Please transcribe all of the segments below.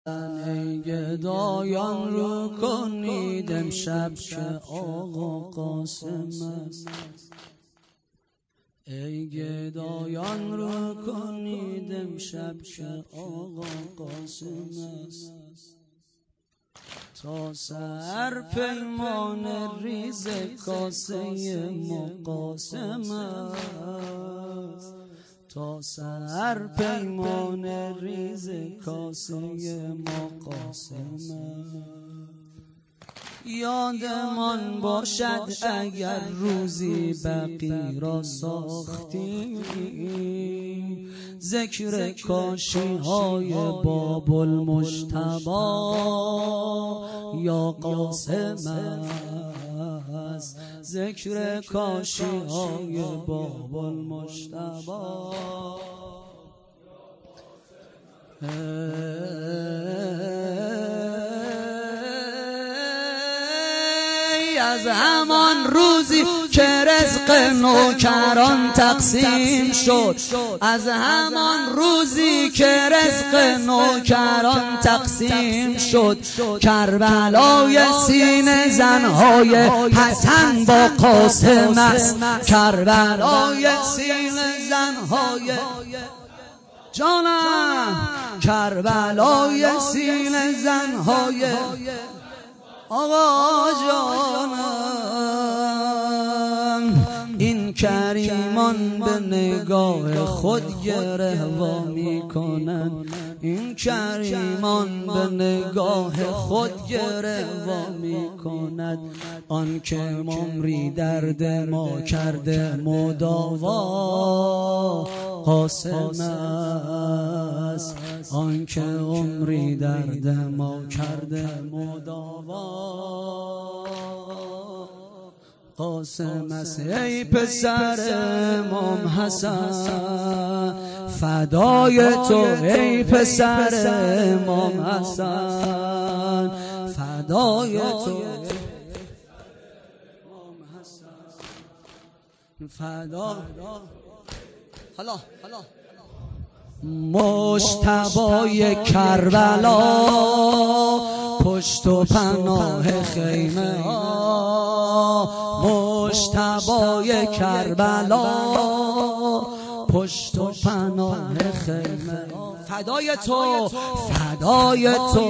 ای گدایان رو کنید امشب که آقا قاسم است. ای گدایان رو کنید امشب که آقا قاسم است. تا سحر پیمان ریز کاسه مقاسم است. تا سحر پیمان ریز کاسه مقاسم است. یادمان باشد اگر روزی بقی را ساختیم، ذکر کاشی های باب المجتبی یا قاسم است. ذکر کاشی های باب المجتبی از همان روزی که رزق نوکران تقسیم شد، از همان روزی که رزق نوکران تقسیم شد، کربلای سینه زنهای حسن با قاسم است. کربلای سینه زنهای جانم، کربلای سینه زنهای آقا جانم. این کریمان به نگاه خود گره وا می کنند، این کریمان به نگاه خود گره وا می کند. آن که ممری درد ما کرده مداوا قاسم است. آن که عمری درد ما کرده مداوا قاسم است. ای پسر امام حسن فدای تو، ای پسر امام حسن فدای تو، امام حسن فدا. حالا مجتبی کربلا پشت و پناه خیمه ها، مجتبی کربلا پشت و پناه خیمه ها. فدای تو، فدای تو،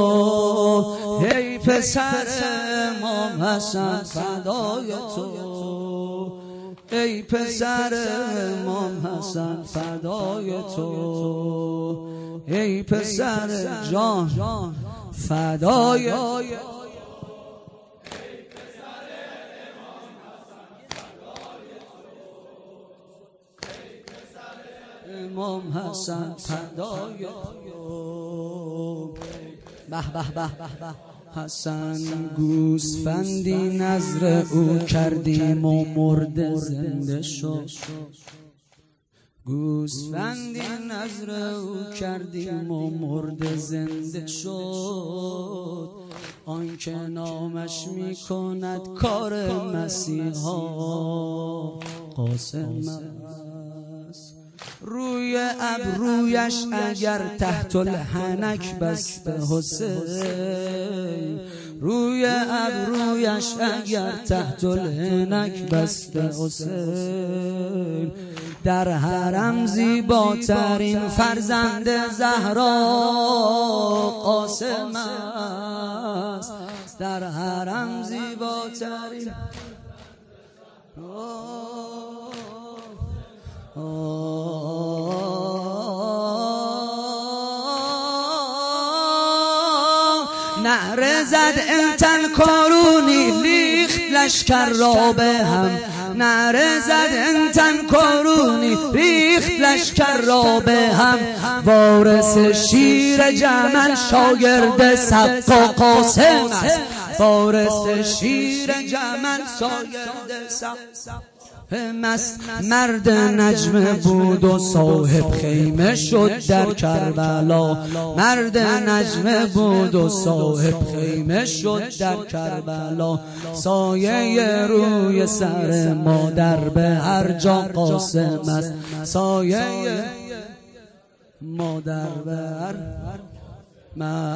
ای پسر امام حسن فدای تو، ای پسر امام حسن فدای تو، ای پسر جان فدای امام حسن فدای تو. به به به به حسن گوسفندی نذر او کردیم و مرده زنده شد، گوسفندی نذر او کردیم و مرده زنده شد. آن که نامش می کند کار مسیحا قاسم است. روی ابرویش اگر تحت الحنک بسته حسین، روی ابرویش اگر تحت الحنک بسته حسین، در حرم زیباترین فرزند زهرا قاسم است. در حرم زیباترین نعره زد انتن کارونی لیخت لشکر را به هم، نعره زد انتن کارونی ریخت لشکر را به هم. وارث شیر جمل شاگرد سقا قاسم است. وارث شیر جمل شاگرد سقا مست مرد نجمه بود و صاحب خیمه شد در کربلا. مرد نجمه بود و صاحب خیمه شد در کربلا. سایه روی سر مادر به هر جا قاسم است. سایه مادر به هر من